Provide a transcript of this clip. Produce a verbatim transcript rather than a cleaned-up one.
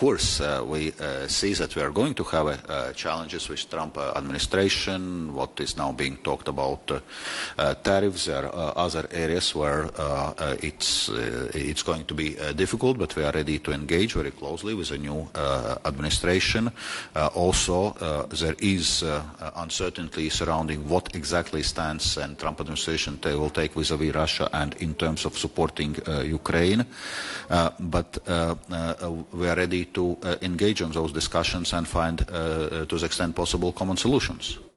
course, uh, we uh, see that we are going to have uh, challenges with Trump uh, administration. What is now being talked about uh, uh, tariffs. There are uh, other areas where uh, uh, it's uh, it's going to be uh, difficult, but we are ready to engage very closely with the new uh, administration. Uh, also, uh, there is uh, uncertainty surrounding what exactly stance and Trump administration will take vis-à-vis Russia and in terms of supporting uh, Ukraine. Uh, but uh, uh, we are ready to uh, engage in those discussions and find, uh, to the extent possible, common solutions.